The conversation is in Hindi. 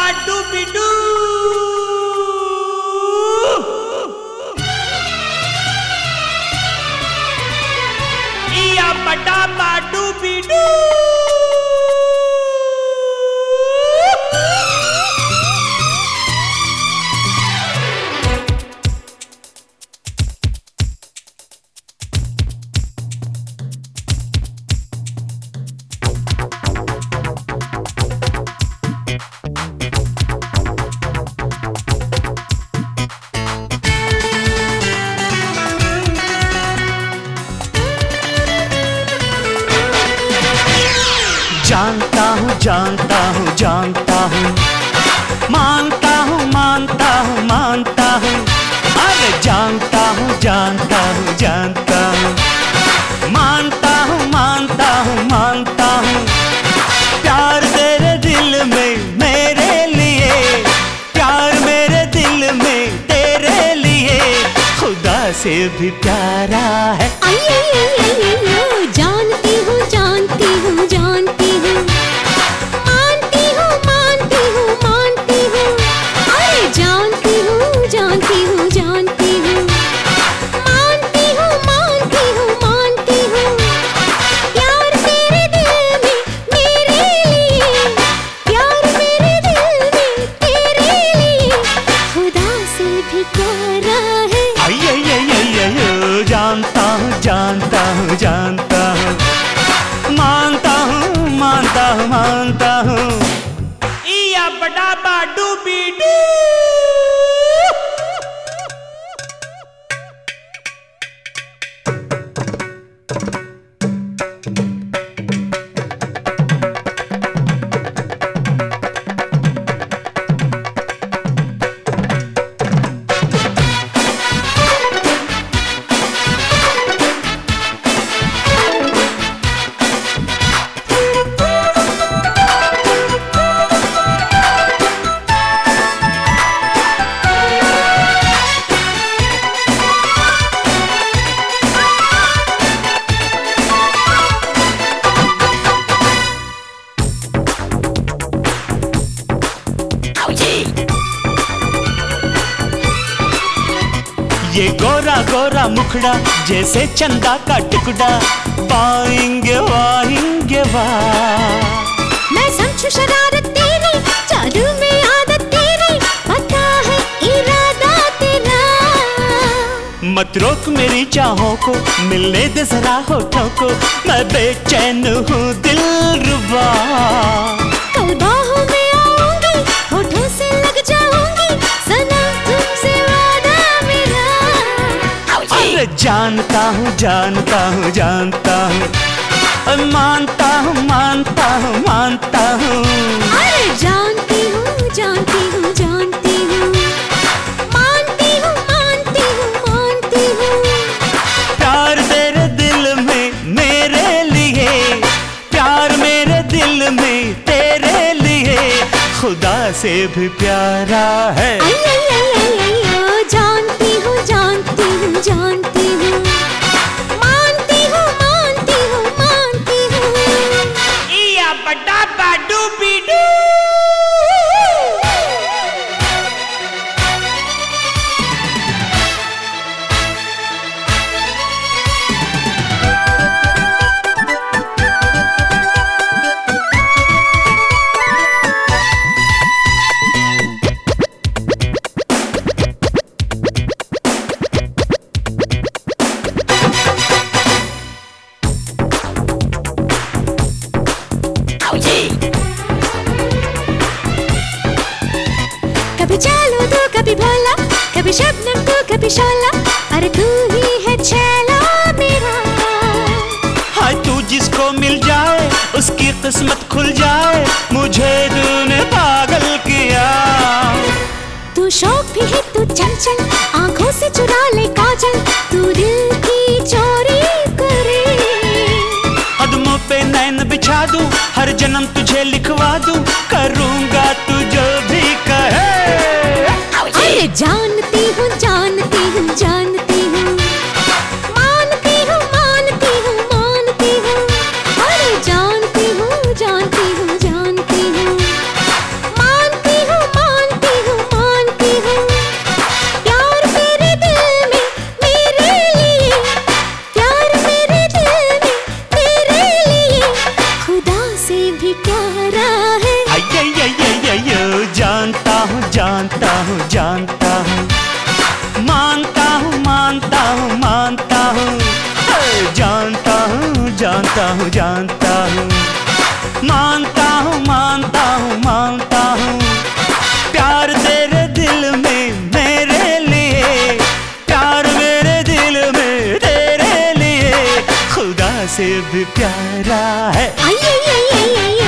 डूबी डू। इया बड़ा डूबी डू। जानता हूँ जानता हूँ जानता हूँ, मानता हूँ मानता हूँ मानता हूँ, अरे जानता हूँ जानता हूँ जानता हूँ, मानता हूँ मानता हूँ मानता हूँ। प्यार तेरे दिल में मेरे लिए, प्यार मेरे दिल में तेरे लिए, खुदा से भी प्यारा है। जानती हूँ जानती हूँ जानती हूँ, मानती हूँ मानती हूँ मानती हूँ, अरे जानती हूँ जानती हूँ जानती हूँ, मानती हूँ मानती हूँ मानती हूँ। प्यार तेरे दिल में मेरे लिए, प्यार मेरे दिल में तेरे लिए, खुदा से भी प्यारा है। जानता हूँ जानता हूँ जानता हूँ, मानता हूँ मानता हूँ मानता हूँ। इया बड़ा डूबी डू। ये गोरा गोरा मुखड़ा जैसे चंदा का टुकड़ा, पाएंगे वाएंगे वाह। मैं समझू शरारत तेरी, जादू में आदत तेरी, पता है इरादा तेरा। मत रोक मेरी चाहों को, मिलने दे जरा होठों को, मैं बेचैन हूँ दिलरुबा। कल बाहों में आऊंगी, होठों से लग जाऊंगी, सनम तुमसे वादा मेरा। अरे जानता हूँ जानता हूँ जानता हूँ, मानता हूँ मानता हूँ मानता हूँ। अरे जानती हूँ जानती हूँ जानती हूँ, मानती हूँ मानती हूँ मानती हूँ। प्यार तेरे दिल में मेरे लिए, प्यार मेरे दिल में तेरे लिए, खुदा से भी प्यारा है। जानती हूँ जानती हूँ जानती हूँ, मानती हूँ मानती हूँ मानती हूँ। इया बड़ा डूबी डू। कभी चालू तो कभी भोला, कभी शबनम तो कभी शोला, अरे तू ही है छैला मेरा। हाय तू जिसको मिल जाए उसकी किस्मत खुल जाए, मुझे तूने पागल किया। तू शौक भी है तू चंचल, आंखों से चुरा ले काजल, तू दिल की चोरी करे। कदमों पे नैन बिछा दूं, हर जन्म तुझे लिखवा दूं, करूंगा तू जो भी कहे। अरे जानती हूँ जानती हूँ जानती हूँ, मानती हूँ मानती हूँ मानती हूँ। अरे जानती हूँ जानती हूँ जानती हूँ, मानती हूँ जानता हूँ जानता हूँ, मानता हूँ मानता हूँ मानता हूँ, प्यार तेरे दिल में मेरे लिए, प्यार मेरे दिल में तेरे लिए खुदा से भी प्यारा है। आई आई आई आई आई